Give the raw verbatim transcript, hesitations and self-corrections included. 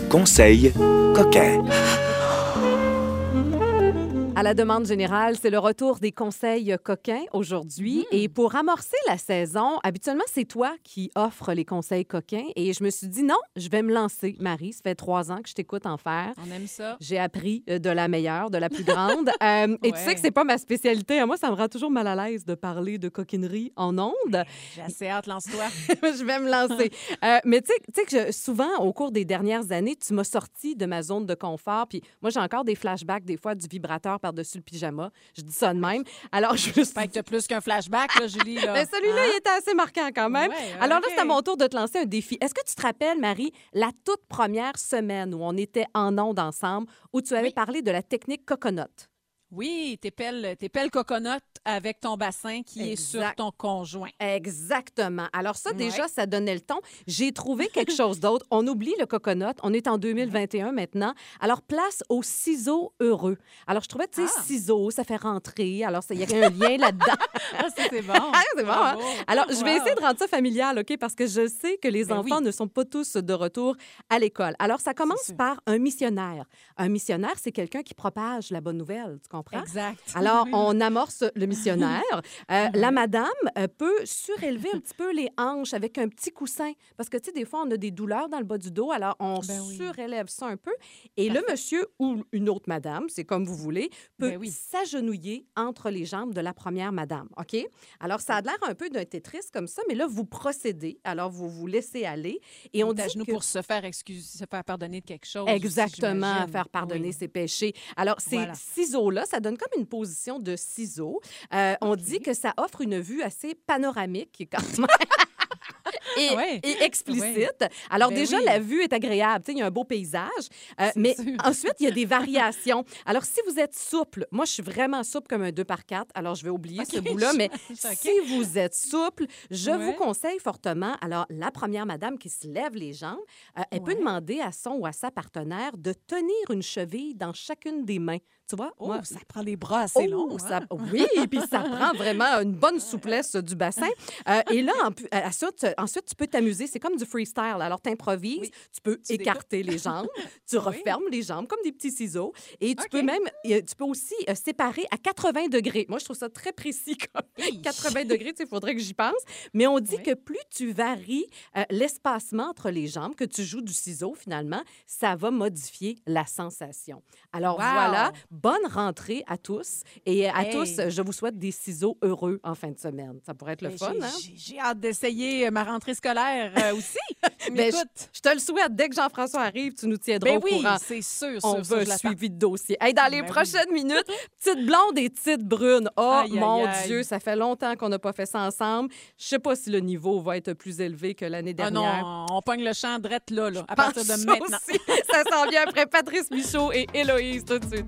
Conseil coquin. À la demande générale, c'est le retour des conseils coquins aujourd'hui. Mmh. Et pour amorcer la saison, habituellement, c'est toi qui offres les conseils coquins. Et je me suis dit, non, je vais me lancer. Marie, ça fait trois ans que je t'écoute en faire. On aime ça. J'ai appris de la meilleure, de la plus grande. euh, et ouais. tu sais que c'est pas ma spécialité. Moi, ça me rend toujours mal à l'aise de parler de coquinerie en ondes. J'ai assez hâte, lance-toi. Je vais me lancer. euh, mais tu sais que je, souvent, au cours des dernières années, tu m'as sorti de ma zone de confort. Puis moi, j'ai encore des flashbacks, des fois, du vibrateur par-dessus le pyjama. Je dis ça de même. Alors, je me suis... Fait que t'as plus qu'un flashback, là, Julie. Là. Mais celui-là, hein? Il était assez marquant quand même. Ouais, okay. Alors là, c'est à mon tour de te lancer un défi. Est-ce que tu te rappelles, Marie, la toute première semaine où on était en ondes ensemble, où tu avais oui. parlé de la technique coconut? Oui, t'épelles, t'épelles coconut avec ton bassin qui exact. Est sur ton conjoint. Exactement. Alors ça, déjà, ouais. ça donnait le ton. J'ai trouvé quelque chose d'autre. On oublie le coconut. On est en deux mille vingt et un maintenant. Alors, place aux ciseaux heureux. Alors, je trouvais, tu sais, ah. ciseaux, ça fait rentrer. Alors, il y a un lien là-dedans. Ah, ça, c'est bon. Ah, c'est bon, hein? Alors, je vais wow. essayer de rendre ça familial, OK? Parce que je sais que les ben enfants oui. ne sont pas tous de retour à l'école. Alors, ça commence par un missionnaire. Un missionnaire, c'est quelqu'un qui propage la bonne nouvelle, tu comprends? Exact. Alors, oui. on amorce le missionnaire. Euh, la madame euh, peut surélever un petit peu les hanches avec un petit coussin. Parce que, tu sais, des fois, on a des douleurs dans le bas du dos. Alors, on ben oui. surélève ça un peu. Et Parfait. Le monsieur ou une autre madame, c'est comme vous voulez, peut ben oui. s'agenouiller entre les jambes de la première madame. OK? Alors, ça a l'air un peu d'un Tetris comme ça, mais là, vous procédez. Alors, vous vous laissez aller. Et on dit à genoux que... pour se faire excuser, se faire pardonner de quelque chose. Exactement, aussi, faire pardonner oui. ses péchés. Alors, ces voilà. ciseaux-là, ça donne comme une position de ciseaux. Euh, on okay. dit que ça offre une vue assez panoramique quand même. Et, ouais. et explicite. Ouais. Alors, ben déjà, oui. la vue est agréable. Il y a un beau paysage. Euh, mais sûr. Ensuite, il y a des variations. Alors, si vous êtes souple, moi, je suis vraiment souple comme un deux par quatre. Alors, je vais oublier okay. ce bout-là. Mais okay. si vous êtes souple, je ouais. vous conseille fortement. Alors, la première madame qui se lève les jambes, euh, elle ouais. peut demander à son ou à sa partenaire de tenir une cheville dans chacune des mains. Tu vois? Oh, moi, ça prend les bras assez oh, longs. Ça, hein? Oui, et puis ça prend vraiment une bonne souplesse du bassin. Euh, et là, en, ensuite, ensuite, tu peux t'amuser. C'est comme du freestyle. Alors, tu improvises, oui. tu peux tu écarter découpes. Les jambes, tu oui. refermes les jambes comme des petits ciseaux. Et tu okay. peux même, tu peux aussi euh, séparer à quatre-vingts degrés. Moi, je trouve ça très précis comme hey. quatre-vingts degrés. Il faudrait que j'y pense. Mais on dit oui. que plus tu varies euh, l'espacement entre les jambes, que tu joues du ciseau, finalement, ça va modifier la sensation. Alors, wow. voilà. Bonne rentrée à tous. Et à hey. tous, je vous souhaite des ciseaux heureux en fin de semaine. Ça pourrait être le hey, fun, j'ai, hein? J'ai, j'ai hâte d'essayer ma rentrée scolaire euh, aussi. Ben, écoute, je, je te le souhaite. Dès que Jean-François arrive, tu nous tiendras ben au oui, courant. c'est sûr. On sûr, veut sûr, un suivi de dossier. Hey, dans les ben prochaines oui. minutes, petite blonde et petite brune. Oh, aïe, mon aïe, Dieu, aïe. Ça fait longtemps qu'on n'a pas fait ça ensemble. Je sais pas si le niveau va être plus élevé que l'année dernière. Ah non, on pogne le champ drette là, là à partir de maintenant. Aussi. Ça s'en vient après Patrice Michaud et Héloïse tout de suite.